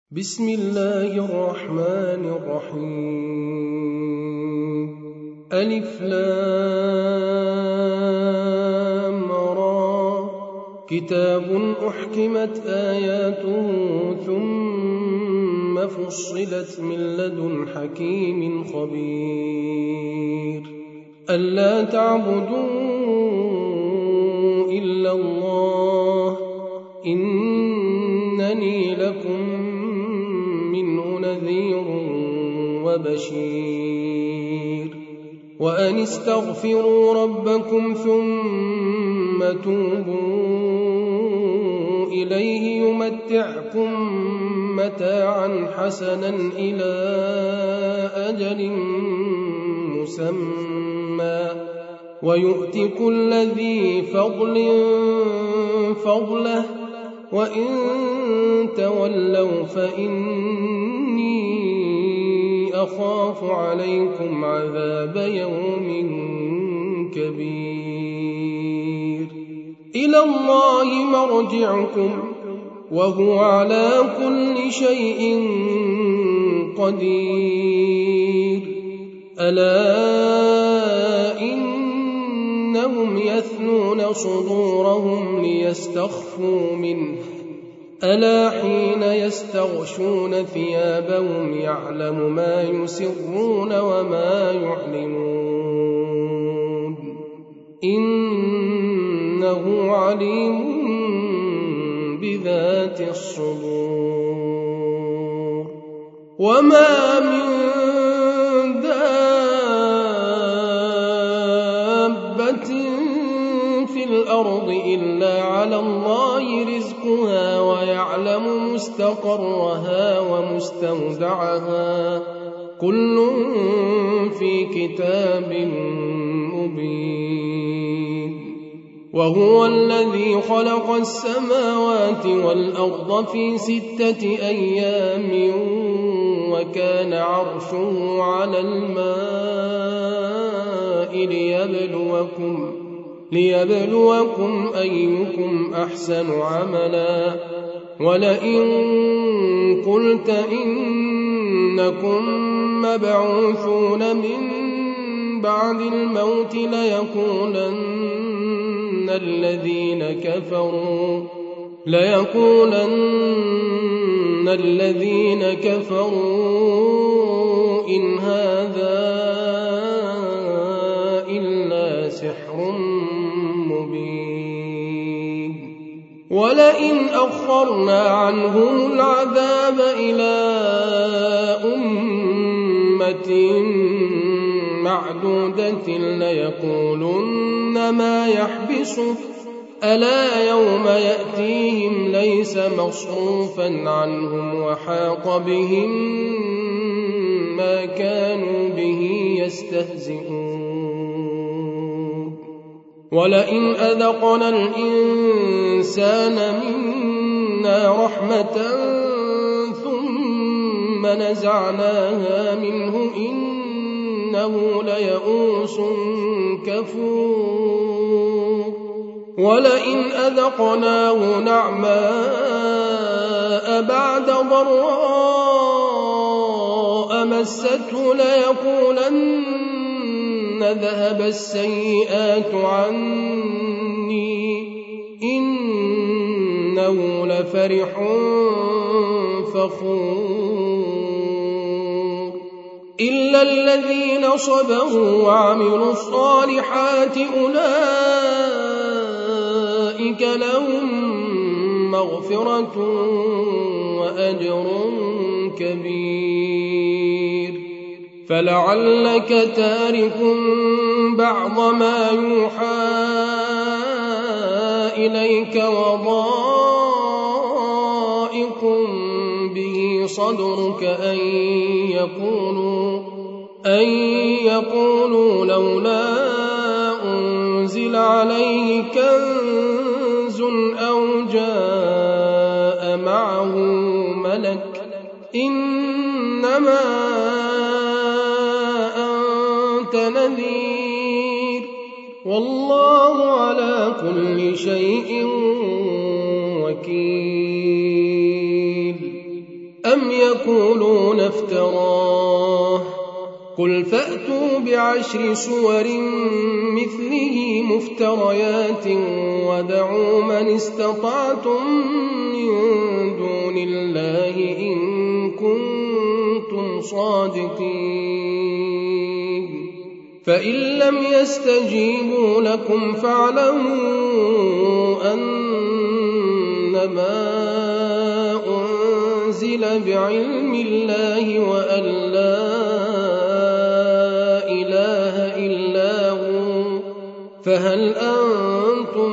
بسم الله الرحمن الرحيم. ألف لام را كتاب أحكمت آياته ثم فصلت من لدن حكيم خبير. ألا تعبدوا إلا الله إنني لكم نذير وبشير. وأن استغفروا ربكم ثم توبوا إليه يمتعكم متاعا حسنا إلى أجل مسمى ويؤت كل ذي فضل فضله وإن تولوا فإني أخاف عليكم عذاب يوم كبير. إلى الله مرجعكم وهو على كل شيء قدير. ألا إنهم يثنون صدورهم ليستخفوا منه ألا حين يستغشون ثيابهم يعلم ما يسرون وما يعلنون إنه عليم بذات الصدور. وما من دابة في الأرض إلا على الله رزقها ويعلم مستقرها ومستودعها كل في كتاب مبين. وهو الذي خلق السماوات والأرض في 6 أيام وكان عرشه على الماء ليبلوكم أيكم أحسن عملا. ولئن قلت إنكم مبعوثون من بعد الموت ليقولن الذين كفروا إن هذا إلا سحر مبين. ولئن أخرنا عنهم العذاب إلى أمة معدودة ليقولن ما يحبسه ألا يوم يأتيهم ليس مصروفا عنهم وحاق بهم ما كانوا به يستهزئون. ولئن أذقنا الإنسان منا رحمة ثم نزعناها منه إنه ليئوس كفور. ولئن أذقناه نعماء بعد ضراء مسته ليقولن ذهب السيئات عني إنه لفرح فخور. إلا الذين صبروا وعملوا الصالحات أولئك لهم مغفرة وأجر كبير. فلعلك تارك بعض ما يوحى إليك وضائق به صدرك أن يقولوا لولا أنزل عليه كنز أو جاء معه ملك إنما أنت نذير والله على كل شيء وكيل. أم يقولون افتراه قل فأتوا ب10 سور مثله مفتريات ودعوا من استطعتم من دون الله إن كنتم صادقين فإن لم يستجيبوا لكم فاعلموا أنما أنزل بعلم الله وأن لا إله إلا هو فهل أنتم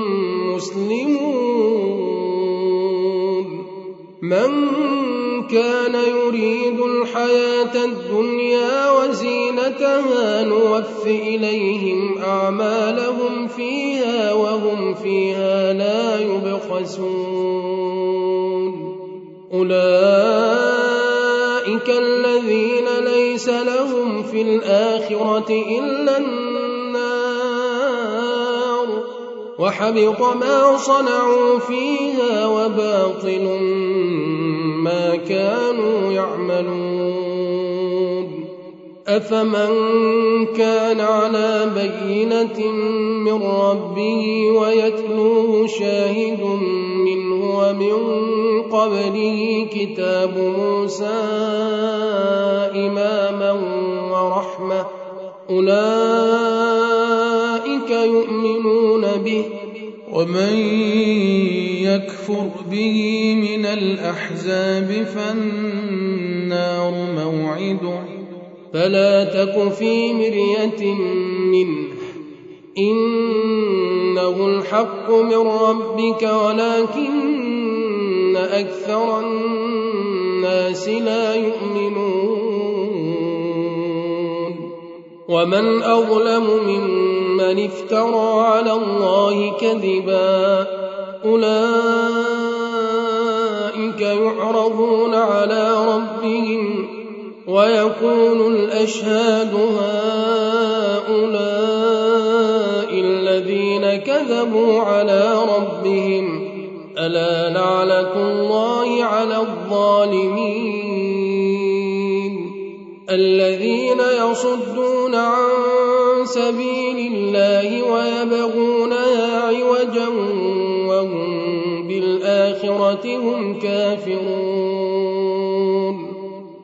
مسلمون من كان يريد الحياة الدنيا وزينتها نوف إليهم أعمالهم فيها وهم فيها لا يبخسون أولئك الذين ليس لهم في الآخرة إلا النار وحبط ما صنعوا فيها وباطل ما كانوا يعملون أفمن كان على بينة من ربه ويتلوه شاهد منه ومن قبله كتاب موسى إماما ورحمة أولئك يؤمنون به ومن يكفر به من الأحزاب فالنار موعده فلا تك في مرية منه إنه الحق من ربك ولكن أكثر الناس لا يؤمنون ومن أظلم ممن افترى على الله كذبا أولئك يعرضون على ربهم ويقول الأشهاد هؤلاء الذين كذبوا على ربهم ألا لعنة الله على الظالمين الذين يصدون عن سبيل الله ويبغونها عوجا وهم بالآخرة هم كافرون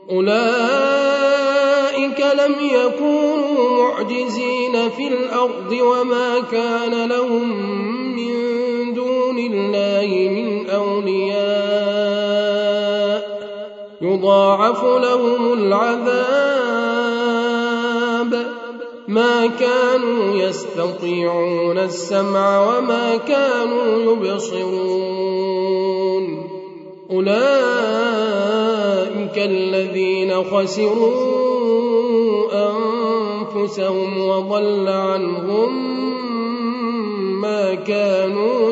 أولئك لم يكونوا معجزين في الأرض وما كان لهم من دون الله من أولياء يضاعف لهم العذاب ما كانوا يستطيعون السمع وما كانوا يبصرون أولئك الذين خسروا أنفسهم وضل عنهم ما كانوا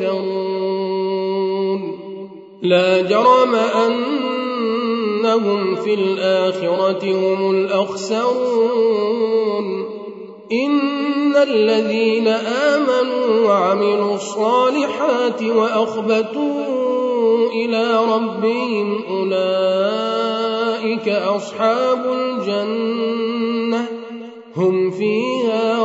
يفترون لا جرم أنهم في الآخرة هم الأخسرون إن الذين آمنوا وعملوا الصالحات وأخبتوا إلى ربهم أولئك أصحاب الجنة هم فيها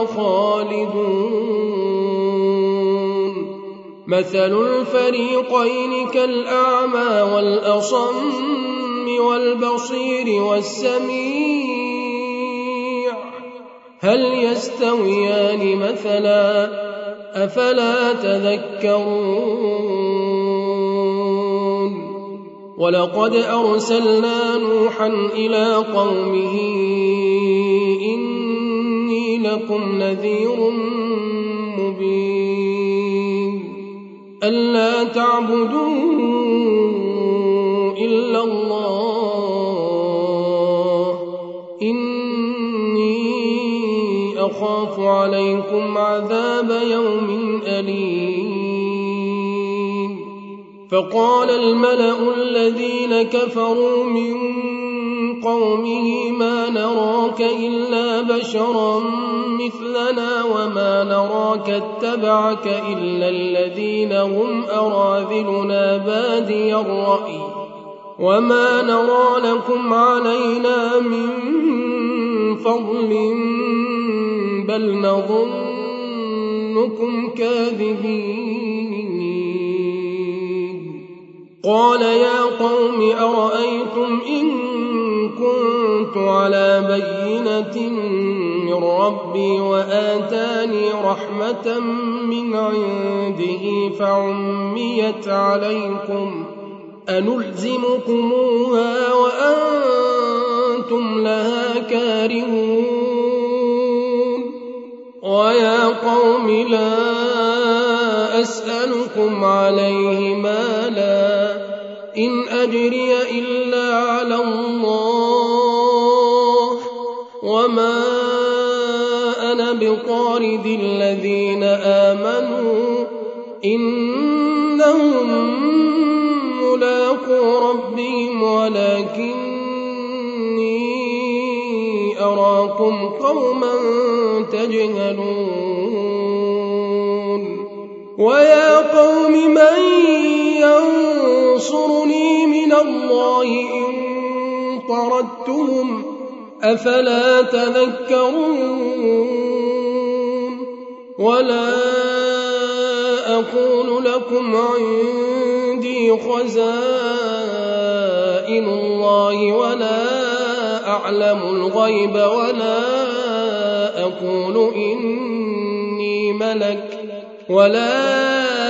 خالدون مثل الفريقين كالأعمى والأصم والبصير والسميع هل يستويان مثلا أفلا تذكرون ولقد أرسلنا نوحا إلى قومه إني لكم نذير مبين ألا تعبدوا إلا الله إني أخاف عليكم عذاب يوم أليم فقال الملأ الذين كفروا من قومه ما نراك إلا بشرا مثلنا وما نراك اتبعك إلا الذين هم أراذلنا بادي الرأي وما نرى لكم علينا من فضل بل نظنكم كاذبين قال يا قوم أرأيتم إن كنت على بينة من ربي وآتاني رحمة من عنده فعميت عليكم أنلزمكموها وأنتم لها كارهون ويا قوم لا أسألكم عليه مالا إن أجري إلا على الله وما أنا بطارد الذين آمنوا إنهم ملاقو ربهم ولكني أراكم قوما تجهلون ويا قوم من ينصرني من الله إن طردتهم أفلا تذكرون ولا أقول لكم عندي خزائن الله ولا أعلم الغيب ولا أقول إني ملك ولا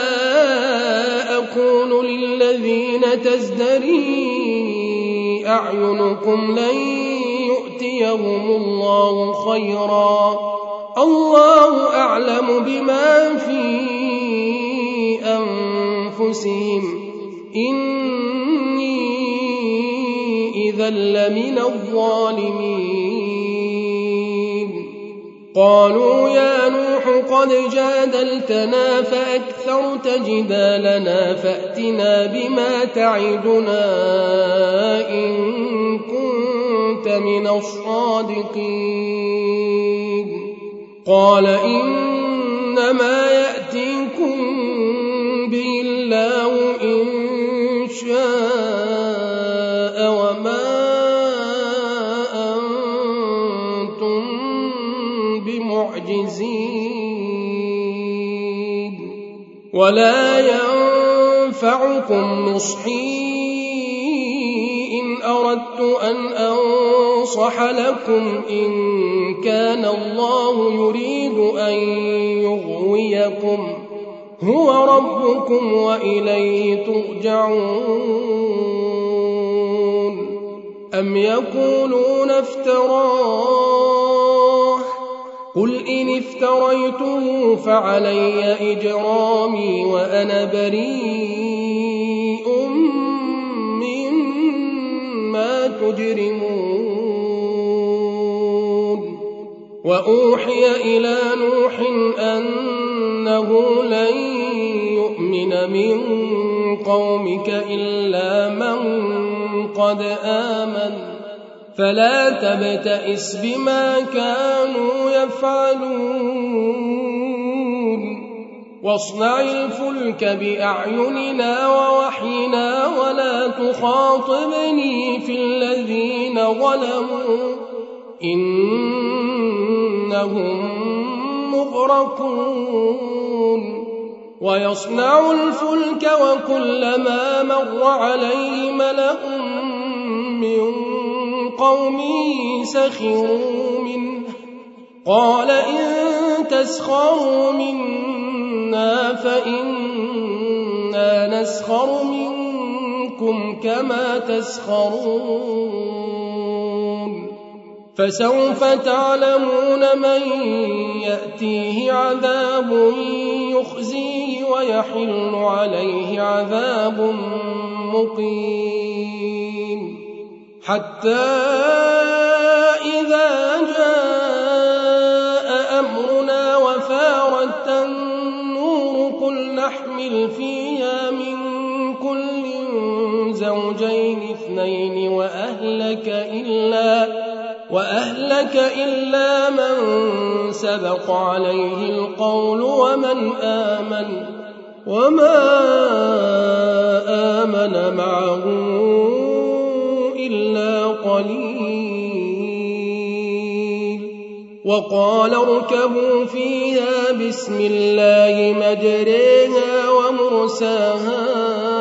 أقول للذين تزدري أعينكم لن يؤتيهم الله خيرا الله أعلم بما في أنفسهم إني إذا لمن الظالمين قالوا يا نوح قد جادلتنا فأكثرت جدالنا فأتنا بما تعدنا إن كنت من الصادقين قال إنما يأتيكم به الله إن شاء وما أنتم بمعجزين ولا ينفعكم نصحي إن أردت أن أنصح لكم إن كان الله يريد أن يغويكم هو ربكم وإليه ترجعون أم يقولون افتراه قل إن افتريته فعلي إجرامي وأنا بريء مما تجرمون وأوحي إلى نوح أنه لن يؤمن من قومك إلا من قد آمن فلا تبتئس بما كانوا يفعلون واصنع الفلك بأعيننا ووحينا ولا تخاطبني في الذين ظلموا إنهم مغرقون ويصنع الفلك وكلما مر عليه ملأ من قومه سخروا منه قال إن تسخروا منا فإنا نسخر منكم كما تسخرون فسوف تعلمون من يأتيه عذاب يخزيه ويحل عليه عذاب مقيم حتى إذا جاء أمرنا وفارت النور قل نحمل فيها من كل زوجين اثنين وأهلك إلا من سبق عليه القول ومن آمن وما آمن معه قليل. وقال اركبوا فيها بسم الله مجريها ومرساها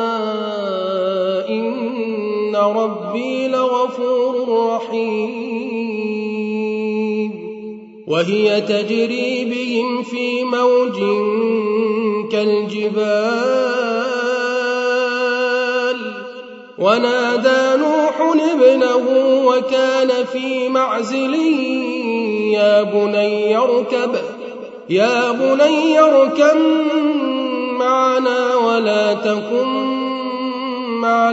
إن ربي لغفور رحيم. وهي تجري بهم في موج كالجبال ونادى نوح ابنه وكان في معزل يا بني اركب معنا ولا تكن مع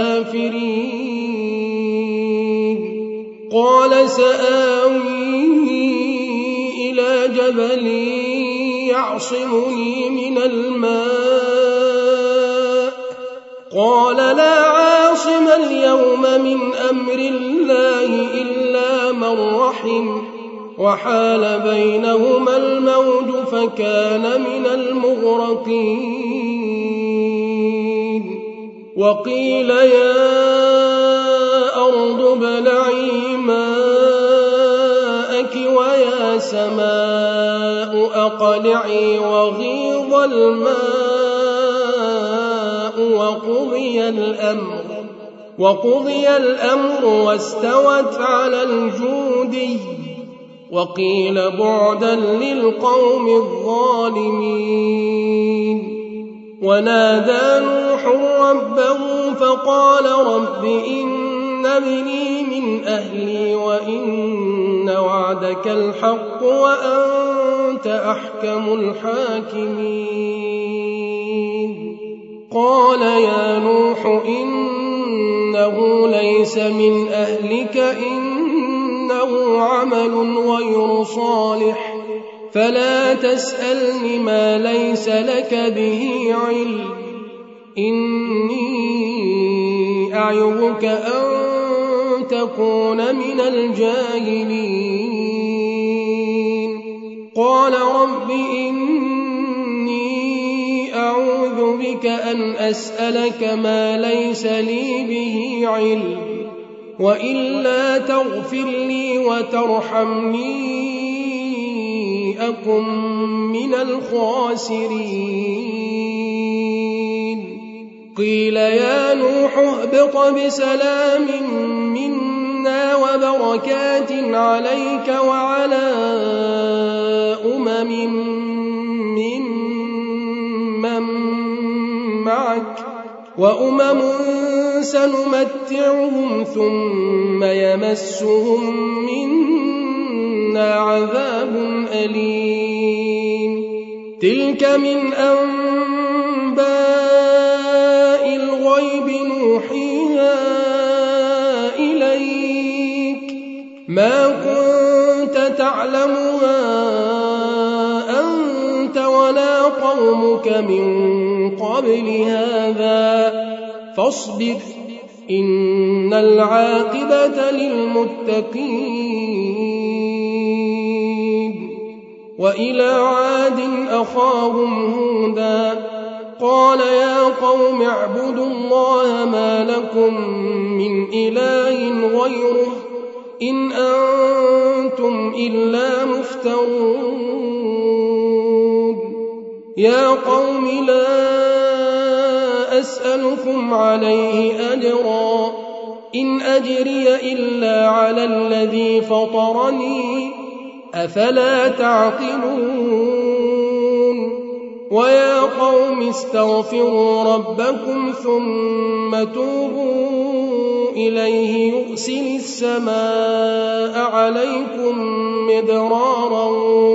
الكافرين. قال سآوي إلى جبل يعصمني من الماء قال لا عاصم اليوم من أمر الله إلا من رحم وحال بينهما الموج فكان من المغرقين. وقيل يا أرض ابلعي ماءك ويا سماء أقلعي وغيض الماء وقضي الأمر واستوت على الجودي وقيل بعدا للقوم الظالمين. ونادى نوح ربه فقال رب إن ابني من أهلي وإن وعدك الحق وأنت أحكم الحاكمين. قال يا نوح إنه ليس من أهلك إنه عمل غير صالح فلا تسألني ما ليس لك به علم إني أعظك أن تكون من الجاهلين. قال رب إني أعوذ بك أن أسألك ما ليس لي به علم وإلا تغفر لي وترحمني أكن من الخاسرين. قيل يا نوح اهبط بسلام منا وبركات عليك وعلى ممن معك وأمم سنمتعهم ثم يمسهم منا عذاب أليم. تلك من أنباء الغيب نوحيها إليك ما كنت تعلمها أنت ولا قومك من قبل هذا فاصبر إن العاقبة للمتقين. وإلى عاد أخاهم هودا قال يا قوم اعبدوا الله ما لكم من إله غيره إن أنتم إلا مفترون. يا قوم لا أسألكم عليه أجرا إن أجري إلا على الذي فطرني أفلا تعقلون. ويا قوم استغفروا ربكم ثم توبوا إليه يرسل السماء عليكم مدرارا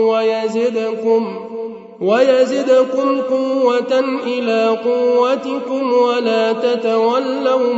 ويزدكم قوة إلى قوتكم ولا تتولوا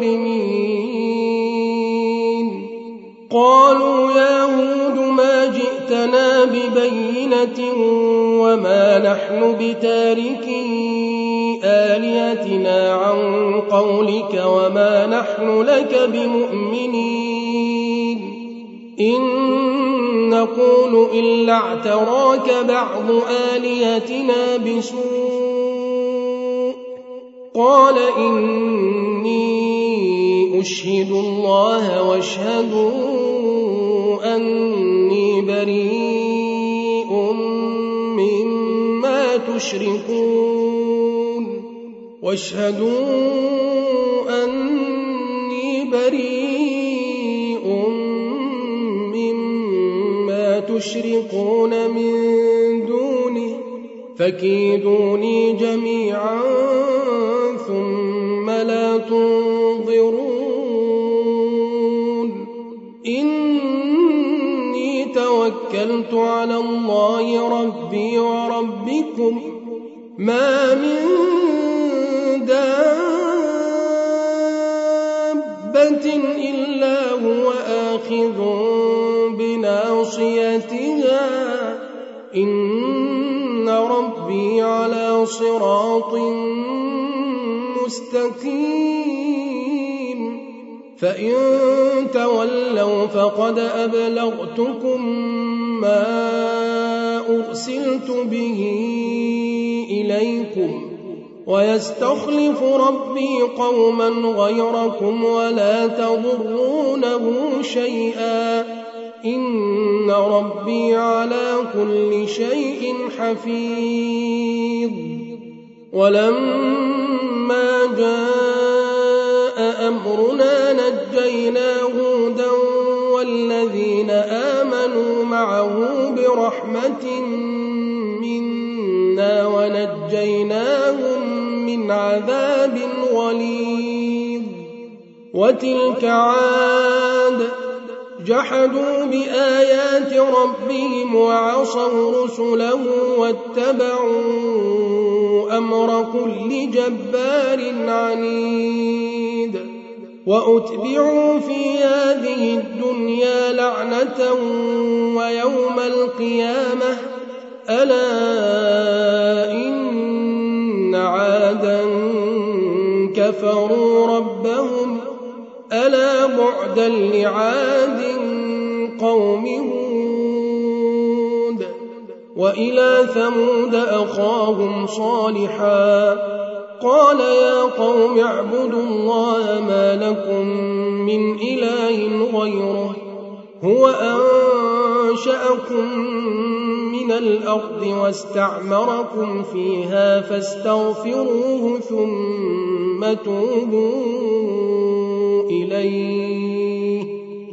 مجرمين. قالوا يا هود ما جئتنا ببينة وما نحن بتاركي آلهتنا عن قولك وما نحن لك بمؤمنين إن نقول إلا اعتراك بعض آلهتنا بسوء. قال إني اشهدوا الله واشهدوا أني بريء مما تشركون واشهدوا أني بريء مما تشركون من دونه فكيدوني جميعا ثم لا تنظرون إني توكلت على الله ربي وربكم ما من دابة إلا هو آخذ بناصيتها إن ربي على صراط مستقيم فإن تولوا فقد أبلغتكم ما أرسلت به إليكم ويستخلف ربي قوما غيركم ولا تضرونه شيئا إن ربي على كل شيء حفيظ ولما جاء أمرنا نجينا هودا والذين آمنوا معه برحمة منا ونجيناهم من عذاب غليظ وتلك عاد جحدوا بآيات ربهم وعصوا رسله واتبعوا أمر كل جبار عنيد وأتبعوا في هذه الدنيا لعنة ويوم القيامة ألا إن عادا كفروا ربهم ألا بعدا لعاد قوم هود وإلى ثمود أخاهم صالحا قال يا قوم اعبدوا الله ما لكم من إله غيره هو أنشأكم من الأرض واستعمركم فيها فاستغفروه ثم توبوا إليه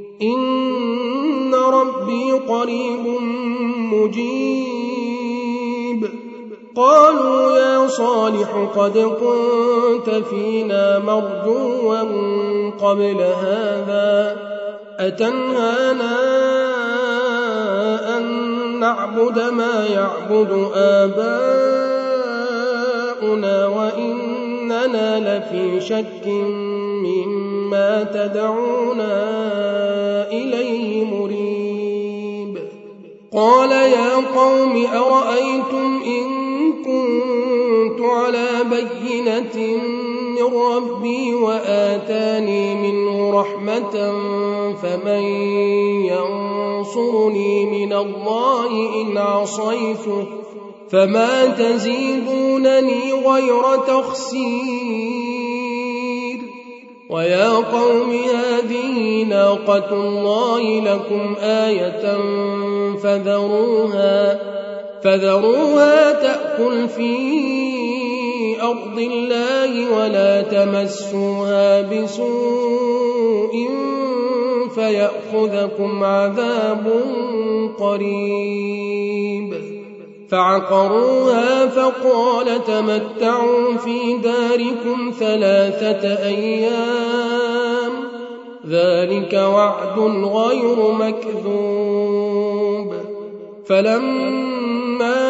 إن ربي قريب مجيب قالوا يا صالح قد كنت فينا مرجوا قبل هذا أتنهانا أن نعبد ما يعبد آباؤنا وإننا لفي شك مما تدعونا إليه مريب قال يا قوم أرأيتم إن كنت على بينة من ربي وآتاني منه رحمة فمن ينصرني من الله إن عصيته فما تزيدونني غير تخسير ويا قوم هذه ناقة الله لكم آية فذروها تأكل في أرض الله ولا تمسوها بسوء فيأخذكم عذاب قريب فعقروها فقال تمتعوا في داركم 3 أيام ذلك وعد غير مكذوب فلما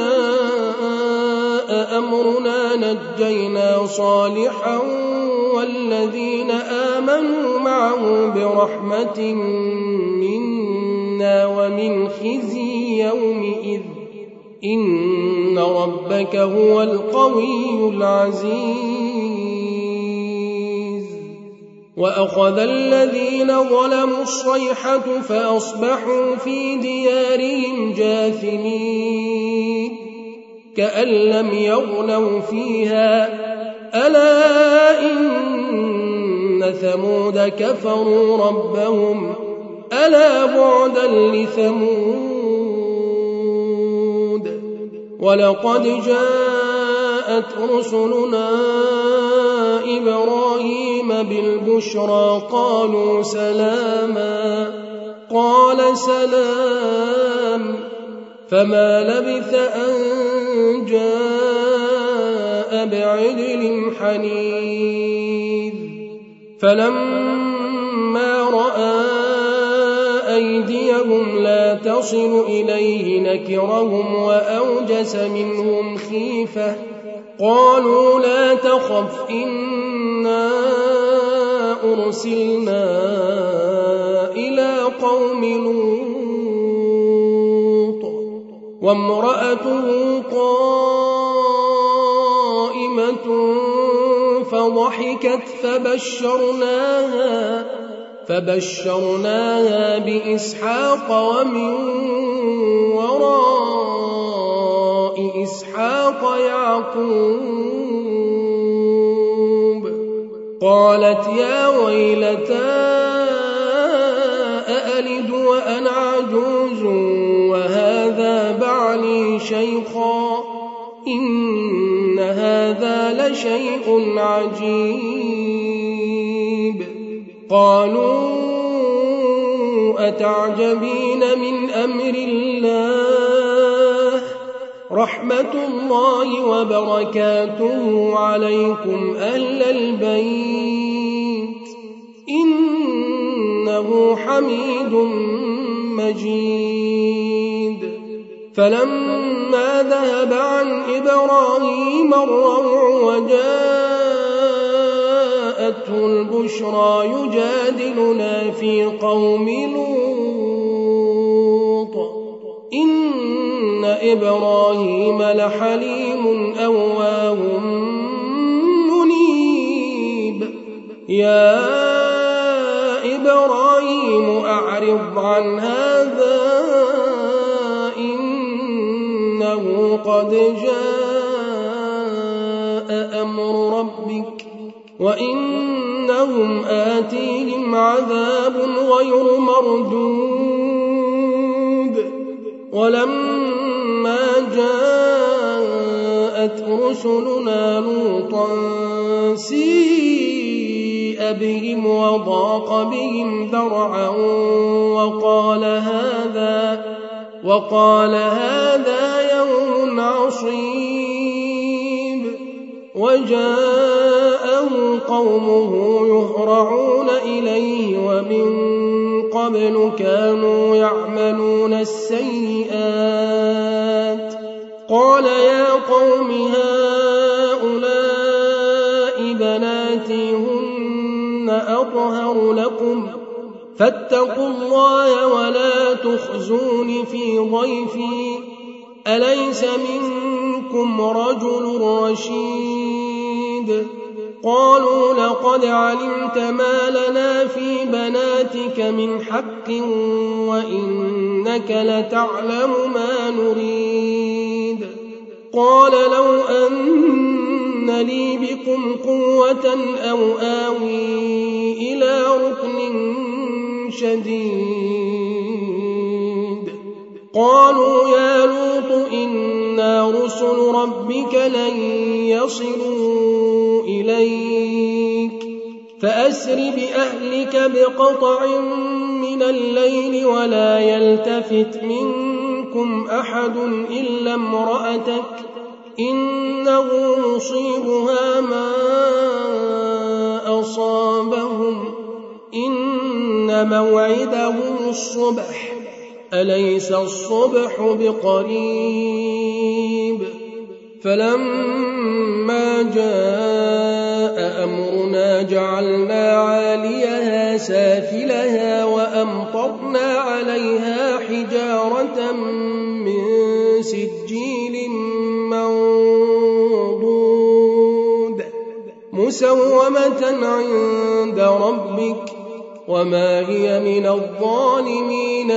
جاء أمرنا نجينا صالحا والذين آمنوا معه برحمة منا ومن خزي يومئذ إن ربك هو القوي العزيز وأخذ الذين ظلموا الصيحة فأصبحوا في ديارهم جاثمين كأن لم يغنوا فيها ألا إن ثم ثمود كفروا ربهم ألا بعدا لثمود ولقد جاءت رسلنا إبراهيم بالبشرى قالوا سلاما قال سلام فما لبث أن جاء بعجل حنيذ فلما رأى أيديهم لا تصل إليه نكرهم وأوجس منهم خيفة قالوا لا تخف إنا أرسلنا إلى قوم لوط وامرأته قائمة فضحكت فبشرناها بإسحاق ومن وراء إسحاق يعقوب قالت يا ويلتى أألد وأنا عجوز وهذا بعلي شيخا إن هذا لشيء عجيب قالوا أتعجبين من أمر الله رحمة الله وبركاته عليكم أهل البيت إنه حميد مجيد فلما ذهب عن إبراهيم الروع وجاءته البشرى يجادلنا في قوم لوط إن إبراهيم لحليم أواه منيب يا إبراهيم أعرض عن هذا إنه قد جاء أمر ربك وإنهم آتيهم عذاب غير مردود ولما جاءت رسلنا لوطا سيء بهم وضاق بهم ذرعا وقال هذا يوم عصيب وجاءه قومه يهرعون إليه ومن قبل كانوا يعملون السيئات قال يا قوم هؤلاء بناتي هن أطهر لكم فاتقوا الله ولا تخزون في ضيفي أليس منكم رجل رشيد قالوا لقد علمت ما لنا في بناتك من حق وإنك لتعلم ما نريد قال لو أن لي بكم قوة أو آوي إلى ركن شديد قالوا يا لوط إنا رسل ربك لن يصلوا إليك فأسر بأهلك بقطع من الليل ولا يلتفت منكم أحد إلا امرأتك إنه مصيبها ما أصابهم إن موعدهم الصبح أليس الصبح بقريب فلما جاء أمرنا جعلنا عاليها سافلها وأمطرنا عليها حجارة من سجيل منضود مسومة عند ربك وما هي من الظالمين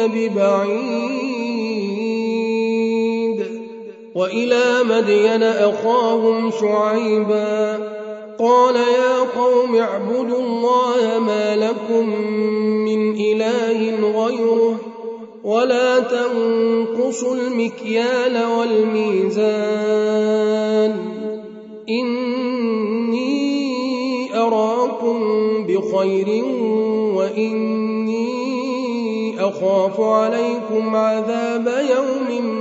ببعيد وإلى مدين أخاهم شعيبا قال يا قوم اعبدوا الله ما لكم من إله غيره ولا تنقصوا المكيال والميزان إني أراكم بخير وإني أخاف عليكم عذاب يوم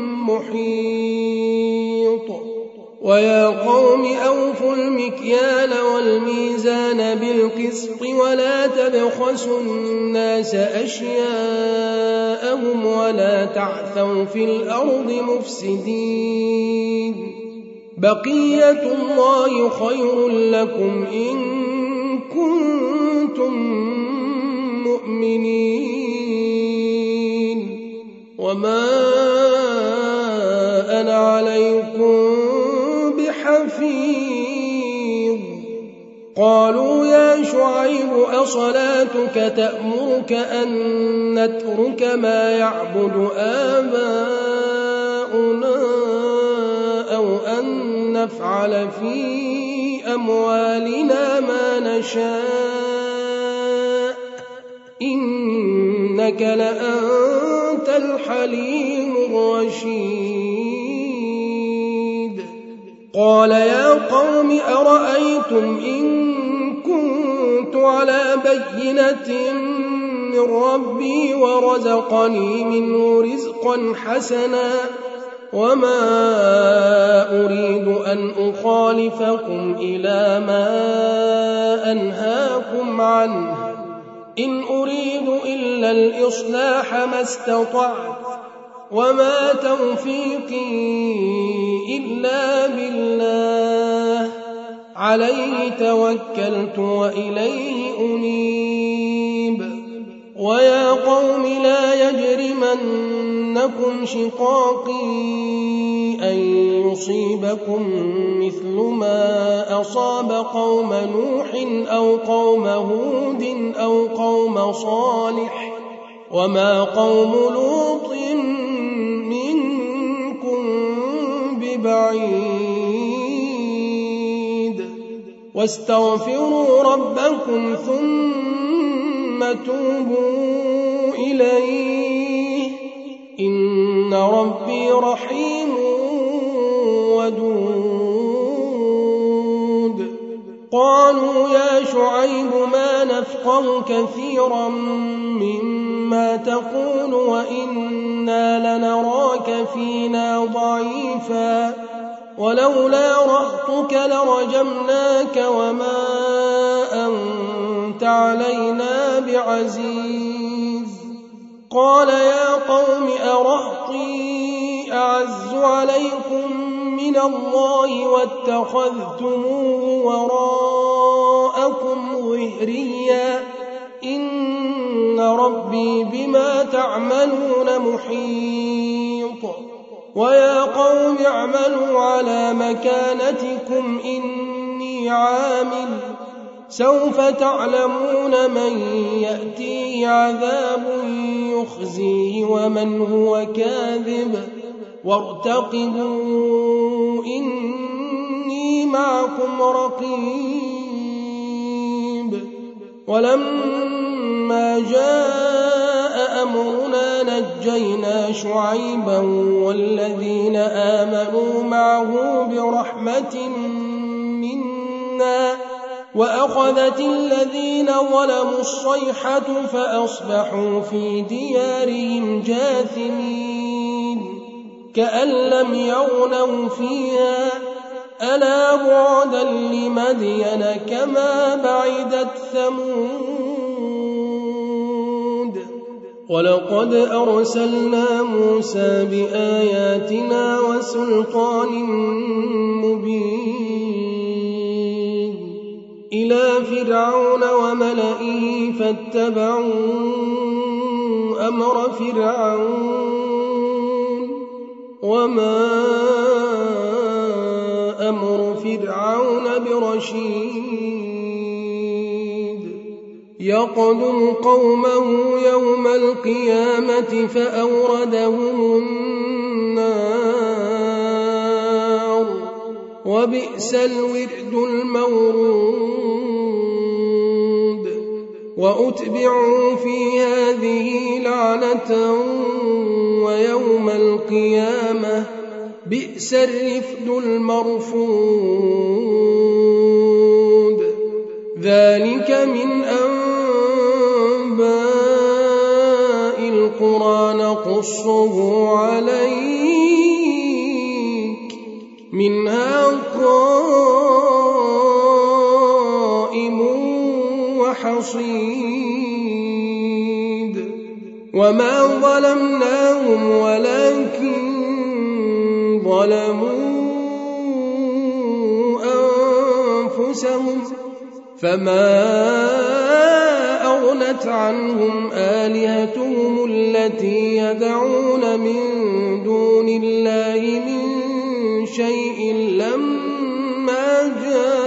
محيط ويا قوم أوفوا المكيال والميزان بالقسط ولا تبخسوا الناس أشياءهم ولا تعثوا في الأرض مفسدين بقية الله خير لكم إن كنتم مؤمنين وما أنا عليكم بحفيظ قالوا يا شعيب أصلاتك تأمرك أن نترك ما يعبد آباؤنا أو أن نفعل في أموالنا ما نشاء إنك لأنت الحليم الرشيد قال يا قوم أرأيتم إن كنت على بينة من ربي ورزقني منه رزقا حسنا وما أريد أن أخالفكم إلى ما أنهاكم عنه إن أريد إلا الإصلاح ما استطعت وما توفيقي إلا بالله عليه توكلت وإليه أنيب ويا قوم لا يجرمنكم شقاقي أن يصيبكم مثل ما أصاب قوم نوح أو قوم هود أو قوم صالح وما قوم لوط منكم ببعيد واستغفروا ربكم ثم توبوا إليه إن ربي رحيم ودود قالوا يا شعيب ما نفقه كثيرا مما تقول وإنا لنراك فينا ضعيفا ولولا رهطك لرجمناك وما أنت علينا بعزيز قال يا قوم أرهطي أعز عليكم من الله واتخذتموه وراءكم ظهريا إن ربي بما تعملون محيط ويا قوم اعملوا على مكانتكم إني عامل سوف تعلمون من يأتيه عذاب يخزيه ومن هو كاذب وارتقبوا إني معكم رقيب ولما جاء أمرنا نجينا شعيبا والذين آمنوا معه برحمة منا وأخذت الذين ظلموا الصيحة فأصبحوا في ديارهم جاثمين كأن لم يغنوا فيها ألا بعدا لمدين كما بعدت ثمود ولقد أرسلنا موسى بآياتنا وسلطان مبين إلى فرعون وملئه فاتبعوا أمر فرعون وما أمر فرعون برشيد يقدم قومه يوم القيامة فأوردهم النار وبئس الورد المورود وأتبعوا في هذه لعنة ويوم القيامة بئس الرفد المرفود ذلك من أنباء القرى نقصه عليك منها قائم وحصيد وما ظلمناهم ولكن ظلموا أنفسهم فما أغنت عنهم آلهتهم التي يدعون من دون الله من شيء لما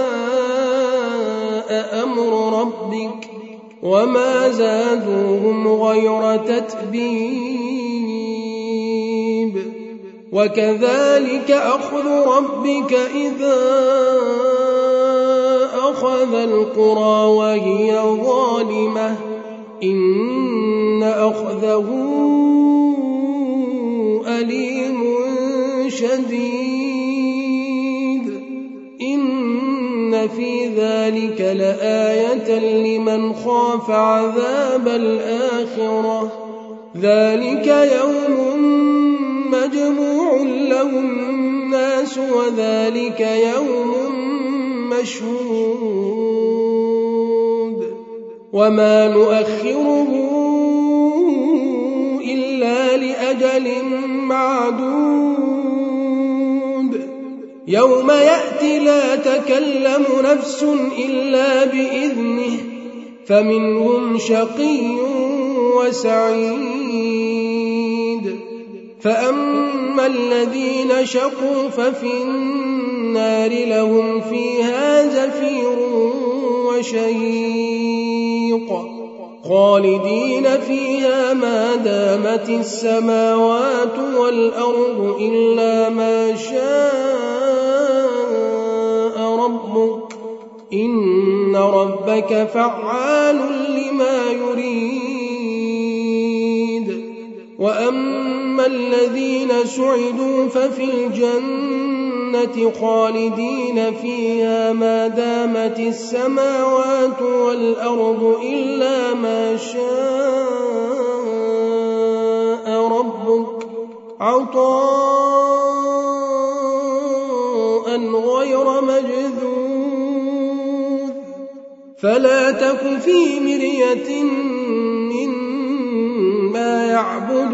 جاء أمر ربك وما زادوهم غير تتبيب وكذلك أخذ ربك إذا أخذ القرى وهي ظالمة إن أخذه أليم شديد إن في ذلك لآية لمن خاف عذاب الآخرة ذلك يوم مجموع له الناس وذلك يوم مشهود وما نؤخره إلا لأجل معدود يوم يأتي لا تكلم نفس إلا بإذنه فمنهم شقي وسعيد فأما الذين شقوا ففي النار لهم فيها زفير وشهيق خالدين فيها ما دامت السماوات والأرض إلا ما شاء ربك إن ربك فعال لما يريد وأما الذين سعدوا ففي الجنة خالدين فيها ما دامت السماوات والأرض إلا ما شاء ربك عطاء غير مجذوذ فلا تك في مرية مما يعبد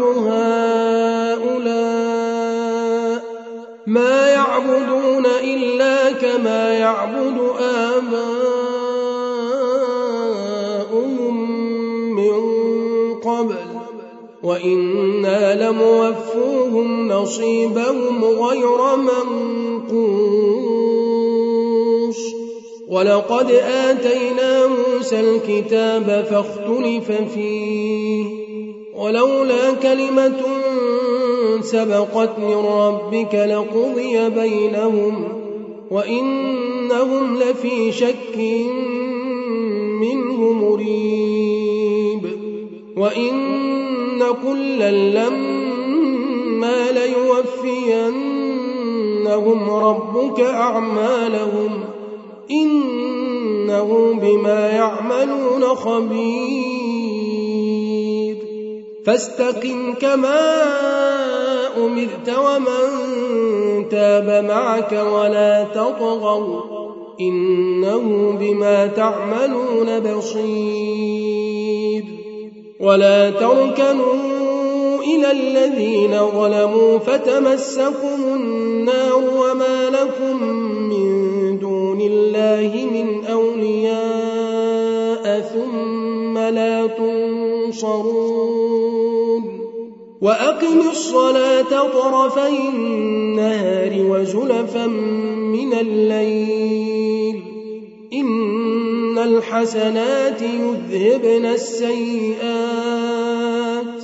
هؤلاء ما يعبدون إلا كما يعبد آباؤهم من قبل وإنا لموفوهم نصيبهم غير منقوص ولقد آتينا موسى الكتاب فاختلف فيه ولولا كلمة سبقت من ربك لقضي بينهم وإنهم لفي شك منه مريب وإن كلا لما ليوفينهم ربك أعمالهم إنه بما يعملون خبير فاستقم كما أمرت ومن تاب معك ولا تطغوا إنه بما تعملون بصير ولا تركنوا إلى الذين ظلموا فتمسكم النار وما لكم من دون الله من أولياء ثم لا تنصرون وأقم الصلاة طرفي النهار وزلفا من الليل إن الحسنات يذهبن السيئات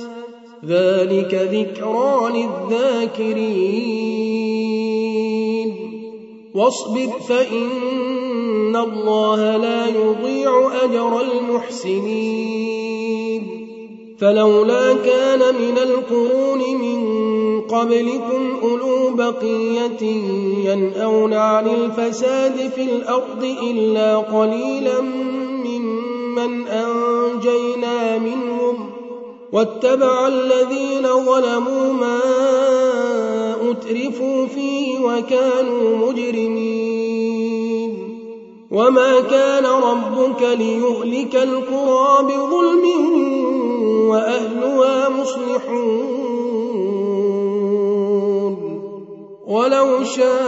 ذلك ذكرى للذاكرين واصبر فإن الله لا يضيع أجر المحسنين فلولا كان من القرون من قبلكم أولو بقية ينأون عن الفساد في الأرض إلا قليلا ممن أنجينا منهم واتبع الذين ظلموا ما أترفوا فيه وكانوا مجرمين وما كان ربك ليهلك القرى بظلم وأهلها مصلحون ولو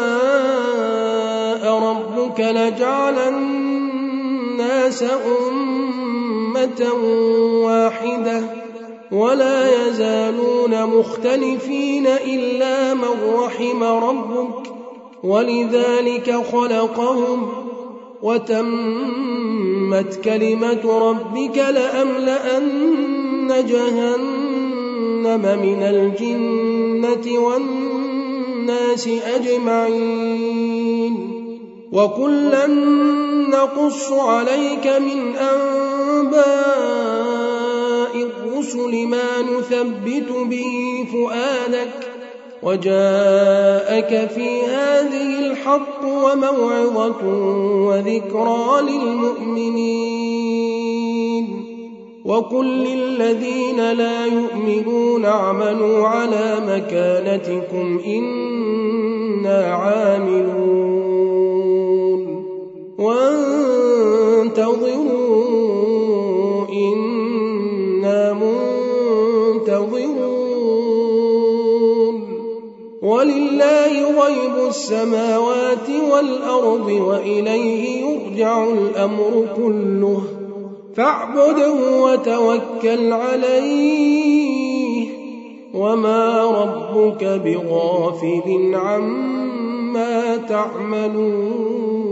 شاء ربك لجعل الناس أمة واحدة ولا يزالون مختلفين إلا من رحم ربك ولذلك خلقهم وتمت كلمة ربك لأملأن جهنم من الجنة والناس أجمعين وكلا نقص عليك من أنباء الرسل ما نثبت به فؤادك وجاءك في هذه الحق وموعظة وذكرى للمؤمنين وقل للذين لا يؤمنون اعملوا على مكانتكم إنا عاملون وانتظروا إنا منتظرون ولله غيب السماوات والأرض وإليه يرجع الأمر كله فاعبده وتوكل عليه وما ربك بغافل عما تعملون